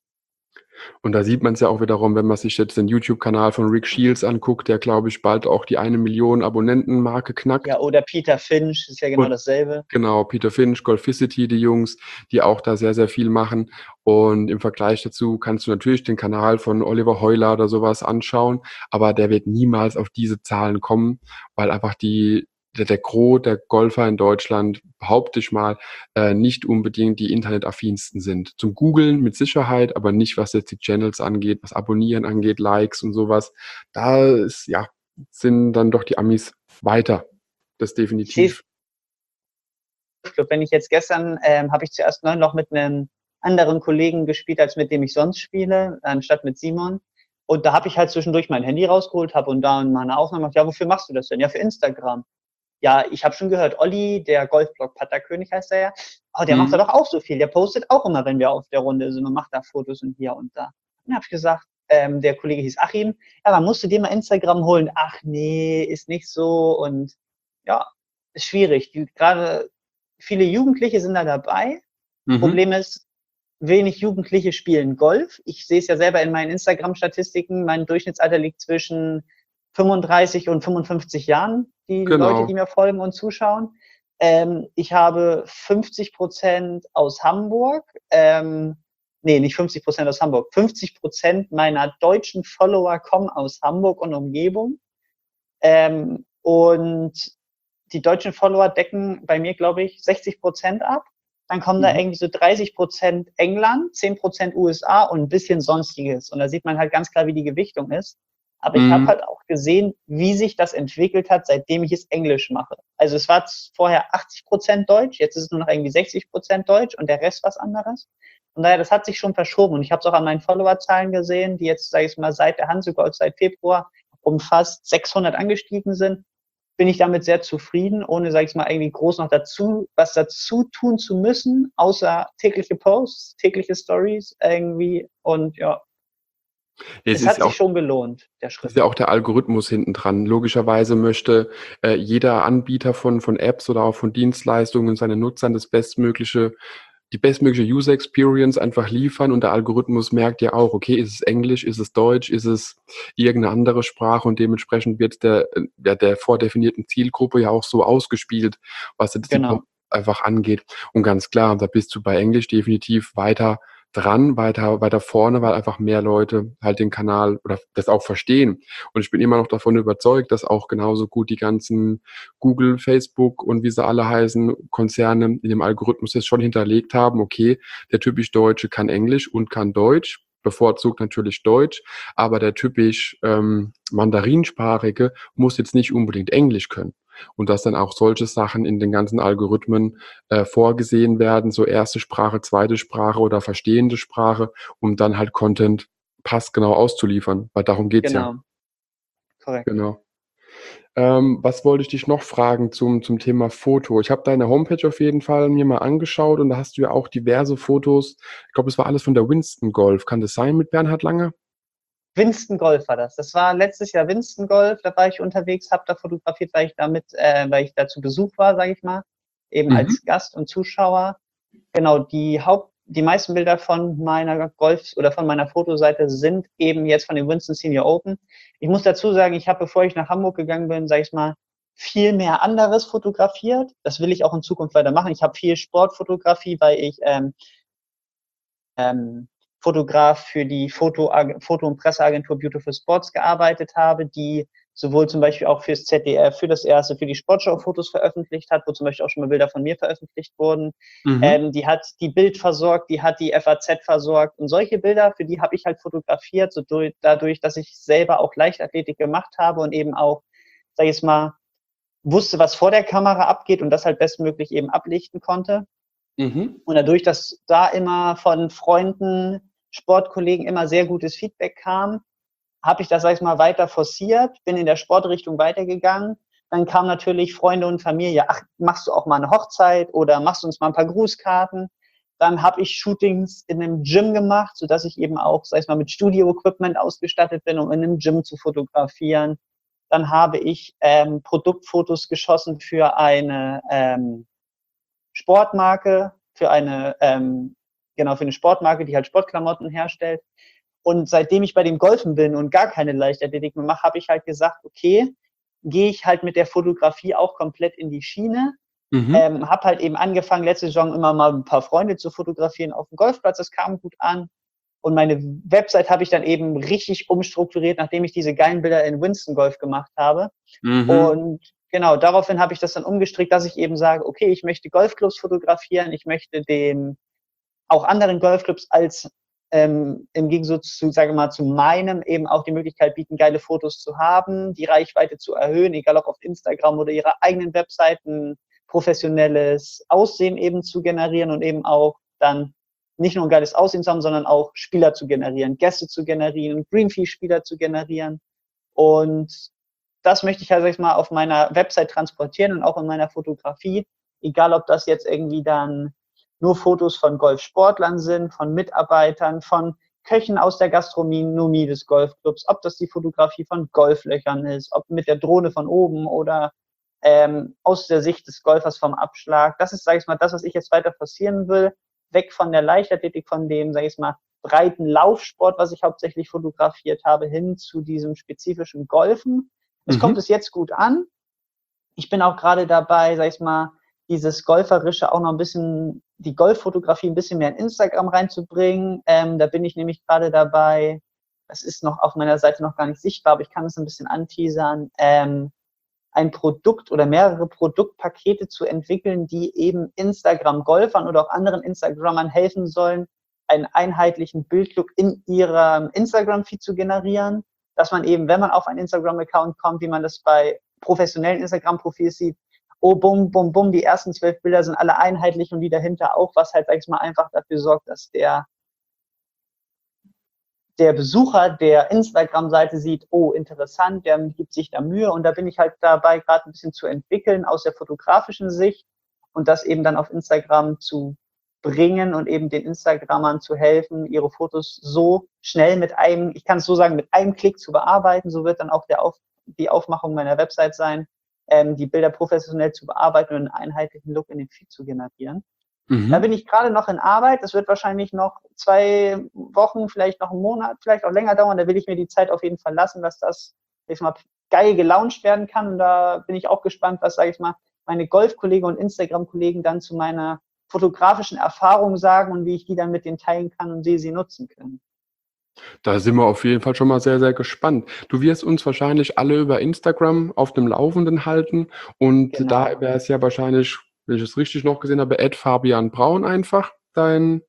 A: Und da sieht man es ja auch wiederum, wenn man sich jetzt den YouTube-Kanal von Rick Shields anguckt, der, glaube ich, bald auch die eine Million Abonnenten-Marke knackt.
B: Ja, oder Peter Finch, ist ja genau
A: Und,
B: dasselbe.
A: Genau, Peter Finch, Golficity, die Jungs, die auch da sehr, sehr viel machen. Und im Vergleich dazu kannst du natürlich den Kanal von Oliver Heuler oder sowas anschauen, aber der wird niemals auf diese Zahlen kommen, weil einfach die der, der Gros der Golfer in Deutschland, behaupte ich mal, äh, nicht unbedingt die internetaffinsten sind. Zum Googlen mit Sicherheit, aber nicht, was jetzt die Channels angeht, was Abonnieren angeht, Likes und sowas. Da ist, ja, sind dann doch die Amis weiter. Das definitiv.
B: Ich glaube, wenn ich jetzt gestern, ähm, habe ich zuerst noch mit einem anderen Kollegen gespielt, als mit dem ich sonst spiele, anstatt mit Simon. Und da habe ich halt zwischendurch mein Handy rausgeholt, habe und da mal eine Aufnahme gemacht. Ja, wofür machst du das denn? Ja, für Instagram. Ja, ich habe schon gehört, Olli, der Golfblog Patterkönig heißt er ja, oh, der mhm. macht da doch auch so viel. Der postet auch immer, wenn wir auf der Runde sind und macht da Fotos und hier und da. Und dann habe ich gesagt, ähm, der Kollege hieß Achim, ja, dann musst du dir mal Instagram holen. Ach nee, ist nicht so. Und ja, ist schwierig. Gerade viele Jugendliche sind da dabei. Mhm. Problem ist, wenig Jugendliche spielen Golf. Ich sehe es ja selber in meinen Instagram-Statistiken. Mein Durchschnittsalter liegt zwischen fünfunddreißig und fünfundfünfzig Jahren, die genau. Leute, die mir folgen und zuschauen. Ähm, ich habe fünfzig Prozent aus Hamburg. Ähm, nee, nicht fünfzig Prozent aus Hamburg. fünfzig Prozent meiner deutschen Follower kommen aus Hamburg und Umgebung. Ähm, und die deutschen Follower decken bei mir, glaube ich, sechzig Prozent ab. Dann kommen mhm. da irgendwie so dreißig Prozent England, zehn Prozent U S A und ein bisschen Sonstiges. Und da sieht man halt ganz klar, wie die Gewichtung ist. Aber ich mhm. habe halt auch gesehen, wie sich das entwickelt hat, seitdem ich es Englisch mache. Also es war vorher achtzig Prozent Deutsch, jetzt ist es nur noch irgendwie sechzig Prozent Deutsch und der Rest was anderes. Von daher, das hat sich schon verschoben. Und ich habe es auch an meinen Followerzahlen gesehen, die jetzt, sage ich mal, seit der Hansegolf, seit Februar um fast sechshundert angestiegen sind. Bin ich damit sehr zufrieden, ohne, sage ich mal, irgendwie groß noch dazu, was dazu tun zu müssen, außer tägliche Posts, tägliche Stories irgendwie. Und ja, es, es hat sich auch, schon gelohnt, der Schritt.
A: Ist ja auch der Algorithmus hinten dran. Logischerweise möchte äh, jeder Anbieter von, von Apps oder auch von Dienstleistungen seinen Nutzern das bestmögliche die bestmögliche User Experience einfach liefern und der Algorithmus merkt ja auch, okay, ist es Englisch, ist es Deutsch, ist es irgendeine andere Sprache und dementsprechend wird der, ja, der vordefinierten Zielgruppe ja auch so ausgespielt, was jetzt die Post
B: Genau,
A: einfach angeht. Und ganz klar, da bist du bei Englisch definitiv weiter dran, weiter, weiter vorne, weil einfach mehr Leute halt den Kanal oder das auch verstehen. Und ich bin immer noch davon überzeugt, dass auch genauso gut die ganzen Google, Facebook und wie sie alle heißen, Konzerne in dem Algorithmus jetzt schon hinterlegt haben, okay, der typisch Deutsche kann Englisch und kann Deutsch, bevorzugt natürlich Deutsch, aber der typisch ähm, Mandarinsprachige muss jetzt nicht unbedingt Englisch können. Und dass dann auch solche Sachen in den ganzen Algorithmen äh, vorgesehen werden, so erste Sprache, zweite Sprache oder verstehende Sprache, um dann halt Content passgenau auszuliefern, weil darum geht's ja.
B: genau, korrekt.
A: Genau. Ähm, was wollte ich dich noch fragen zum, zum Thema Foto? Ich habe deine Homepage auf jeden Fall mir mal angeschaut und da hast du ja auch diverse Fotos. Ich glaube, es war alles von der Winston Golf. Kann das sein mit Bernhard Lange?
B: Winston Golf war das. Das war letztes Jahr Winston Golf, da war ich unterwegs, habe da fotografiert, weil ich damit, äh, weil ich da zu Besuch war, sage ich mal, eben
A: Mhm.
B: als Gast und Zuschauer. Genau, die Haupt, die meisten Bilder von meiner Golf oder von meiner Fotoseite sind eben jetzt von dem Winston Senior Open. Ich muss dazu sagen, ich habe, bevor ich nach Hamburg gegangen bin, sage ich mal, viel mehr anderes fotografiert. Das will ich auch in Zukunft weitermachen. Ich habe viel Sportfotografie, weil ich ähm, ähm, Fotograf für die Foto, Foto- und Presseagentur Beautiful Sports gearbeitet habe, die sowohl zum Beispiel auch fürs Z D F, für das erste, für die Sportschau Fotos veröffentlicht hat, wo zum Beispiel auch schon mal Bilder von mir veröffentlicht wurden.
A: Mhm.
B: Ähm, die hat die Bild versorgt, die hat die F A Z versorgt und solche Bilder, für die habe ich halt fotografiert, so durch, dadurch, dass ich selber auch Leichtathletik gemacht habe und eben auch, sag ich jetzt mal, wusste, was vor der Kamera abgeht und das halt bestmöglich eben ablichten konnte.
A: Mhm.
B: Und dadurch, dass da immer von Freunden, Sportkollegen immer sehr gutes Feedback kam, habe ich das, sag ich mal, weiter forciert, bin in der Sportrichtung weitergegangen. Dann kamen natürlich Freunde und Familie, ach, machst du auch mal eine Hochzeit oder machst du uns mal ein paar Grußkarten? Dann habe ich Shootings in einem Gym gemacht, sodass ich eben auch, sag ich mal, mit Studio-Equipment ausgestattet bin, um in einem Gym zu fotografieren. Dann habe ich ähm, Produktfotos geschossen für eine ähm, Sportmarke, für eine, ähm, genau, für eine Sportmarke, die halt Sportklamotten herstellt. Und seitdem ich bei dem Golfen bin und gar keine Leichtathletik mehr mache, habe ich halt gesagt, okay, gehe ich halt mit der Fotografie auch komplett in die Schiene.
A: Mhm.
B: Ähm, habe halt eben angefangen, letzte Saison immer mal ein paar Freunde zu fotografieren auf dem Golfplatz. Das kam gut an. Und meine Website habe ich dann eben richtig umstrukturiert, nachdem ich diese geilen Bilder in Winston Golf gemacht habe.
A: Mhm.
B: Und genau, daraufhin habe ich das dann umgestrickt, dass ich eben sage, okay, ich möchte Golfclubs fotografieren, ich möchte den auch anderen Golfclubs als ähm, im Gegensatz zu, sage mal, zu meinem eben auch die Möglichkeit bieten, geile Fotos zu haben, die Reichweite zu erhöhen, egal ob auf Instagram oder ihrer eigenen Webseiten, professionelles Aussehen eben zu generieren und eben auch dann nicht nur ein geiles Aussehen zu haben, sondern auch Spieler zu generieren, Gäste zu generieren, Greenfee-Spieler zu generieren. Und das möchte ich halt, sag ich mal, auf meiner Website transportieren und auch in meiner Fotografie. Egal, ob das jetzt irgendwie dann nur Fotos von Golfsportlern sind, von Mitarbeitern, von Köchen aus der Gastronomie des Golfclubs, ob das die Fotografie von Golflöchern ist, ob mit der Drohne von oben oder ähm, aus der Sicht des Golfers vom Abschlag. Das ist, sage ich mal, das, was ich jetzt weiter forcieren will. Weg von der Leichtathletik, von dem, sage ich mal, breiten Laufsport, was ich hauptsächlich fotografiert habe, hin zu diesem spezifischen Golfen. Es kommt
A: Mhm.
B: bis jetzt gut an. Ich bin auch gerade dabei, sag ich mal, dieses Golferische auch noch ein bisschen, die Golffotografie ein bisschen mehr in Instagram reinzubringen. Ähm, da bin ich nämlich gerade dabei, das ist noch auf meiner Seite noch gar nicht sichtbar, aber ich kann es ein bisschen anteasern, ähm, ein Produkt oder mehrere Produktpakete zu entwickeln, die eben Instagram-Golfern oder auch anderen Instagrammern helfen sollen, einen einheitlichen Bildlook in ihrem Instagram-Feed zu generieren, dass man eben, wenn man auf einen Instagram-Account kommt, wie man das bei professionellen Instagram-Profils sieht, oh, bum, bum, bum, die ersten zwölf Bilder sind alle einheitlich und die dahinter auch, was halt, sag ich mal, einfach dafür sorgt, dass der der Besucher der Instagram-Seite sieht, oh, interessant, der gibt sich da Mühe und da bin ich halt dabei, gerade ein bisschen zu entwickeln aus der fotografischen Sicht und das eben dann auf Instagram zu bringen und eben den Instagrammern zu helfen, ihre Fotos so schnell mit einem, ich kann es so sagen, mit einem Klick zu bearbeiten. So wird dann auch der Auf, die Aufmachung meiner Website sein, ähm, die Bilder professionell zu bearbeiten und einen einheitlichen Look in den Feed zu generieren. Da
A: Mhm.
B: bin ich gerade noch in Arbeit. Das wird wahrscheinlich noch zwei Wochen, vielleicht noch einen Monat, vielleicht auch länger dauern. Da will ich mir die Zeit auf jeden Fall lassen, dass das, sag ich mal, geil gelauncht werden kann. Und da bin ich auch gespannt, was, sage ich mal, meine Golfkollegen und Instagram-Kollegen dann zu meiner fotografischen Erfahrung sagen und wie ich die dann mit denen teilen kann und sie sie nutzen können.
A: Da sind wir auf jeden Fall schon mal sehr, sehr gespannt. Du wirst uns wahrscheinlich alle über Instagram auf dem Laufenden halten und da
B: Genau.
A: wäre es ja wahrscheinlich, wenn ich es richtig noch gesehen habe, at Fabian Braun einfach dein,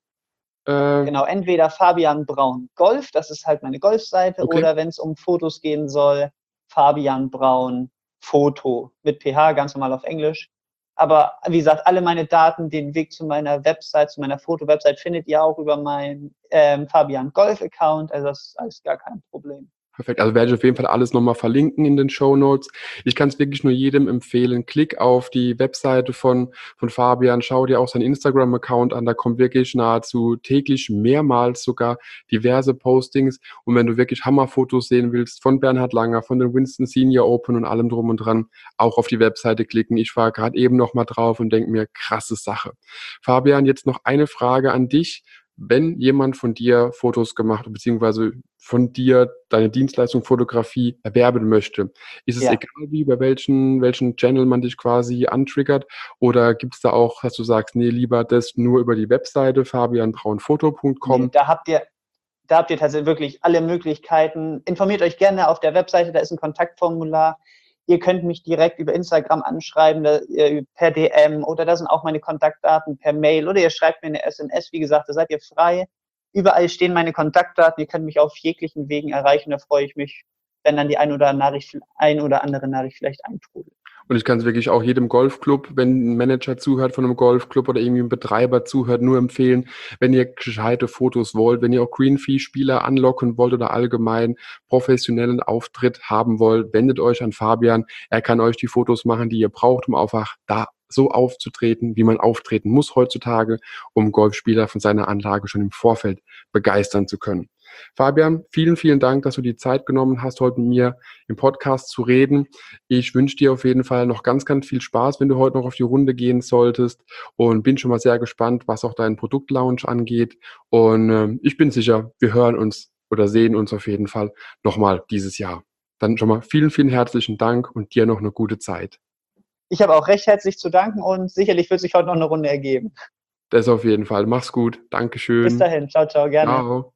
A: äh,
B: Genau, entweder Fabian Braun Golf, das ist halt meine Golfseite,
A: okay.
B: oder wenn es um Fotos gehen soll, Fabian Braun Foto mit P H, ganz normal auf Englisch. Aber wie gesagt, alle meine Daten, den Weg zu meiner Website, zu meiner Foto-Website findet ihr auch über meinen ähm, Fabian Golf-Account. Also das ist alles gar kein Problem.
A: Perfekt. Also werde ich auf jeden Fall alles nochmal verlinken in den Shownotes. Ich kann es wirklich nur jedem empfehlen. Klick auf die Webseite von, von Fabian, schau dir auch seinen Instagram-Account an. Da kommt wirklich nahezu täglich, mehrmals sogar diverse Postings. Und wenn du wirklich Hammerfotos sehen willst von Bernhard Langer, von den Winston Senior Open und allem drum und dran, auch auf die Webseite klicken. Ich war gerade eben nochmal drauf und denke mir, krasse Sache. Fabian, jetzt noch eine Frage an dich. Wenn jemand von dir Fotos gemacht beziehungsweise von dir deine Dienstleistung Fotografie erwerben möchte, ist es
B: Ja.
A: egal wie, über welchen, welchen Channel man dich quasi antriggert? Oder gibt es da auch, dass du sagst, nee, lieber das nur über die Webseite fabian braun foto punkt
B: Nee,
A: com?
B: da habt ihr, da habt ihr tatsächlich wirklich alle Möglichkeiten. Informiert euch gerne auf der Webseite, da ist ein Kontaktformular. Ihr könnt mich direkt über Instagram anschreiben, da, äh, per D M, oder da sind auch meine Kontaktdaten per Mail, oder ihr schreibt mir eine S M S. Wie gesagt, da seid ihr frei. Überall stehen meine Kontaktdaten. Ihr könnt mich auf jeglichen Wegen erreichen. Da freue ich mich, wenn dann die ein oder, Nachricht, ein oder andere Nachricht vielleicht eintrudelt.
A: Und ich kann es wirklich auch jedem Golfclub, wenn ein Manager zuhört von einem Golfclub oder irgendwie ein Betreiber zuhört, nur empfehlen, wenn ihr gescheite Fotos wollt, wenn ihr auch Greenfee-Spieler anlocken wollt oder allgemein professionellen Auftritt haben wollt, wendet euch an Fabian. Er kann euch die Fotos machen, die ihr braucht, um einfach da so aufzutreten, wie man auftreten muss heutzutage, um Golfspieler von seiner Anlage schon im Vorfeld begeistern zu können. Fabian, vielen, vielen Dank, dass du die Zeit genommen hast, heute mit mir im Podcast zu reden. Ich wünsche dir auf jeden Fall noch ganz, ganz viel Spaß, wenn du heute noch auf die Runde gehen solltest, und bin schon mal sehr gespannt, was auch deinen Produktlaunch angeht. Und äh, ich bin sicher, wir hören uns oder sehen uns auf jeden Fall nochmal dieses Jahr. Dann schon mal vielen, vielen herzlichen Dank und dir noch eine gute Zeit.
B: Ich habe auch recht herzlich zu danken und sicherlich wird sich heute noch eine Runde ergeben.
A: Das auf jeden Fall. Mach's gut. Dankeschön.
B: Bis dahin. Ciao, ciao. Gerne.
A: Ciao.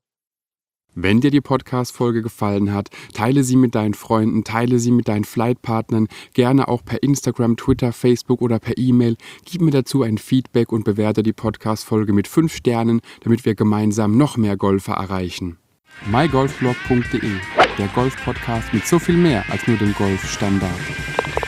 A: Wenn dir die Podcast-Folge gefallen hat, teile sie mit deinen Freunden, teile sie mit deinen Flightpartnern, gerne auch per Instagram, Twitter, Facebook oder per E-Mail. Gib mir dazu ein Feedback und bewerte die Podcast-Folge mit fünf Sternen, damit wir gemeinsam noch mehr Golfer erreichen. my golf blog punkt de, der Golf-Podcast mit so viel mehr als nur dem Golfstandard.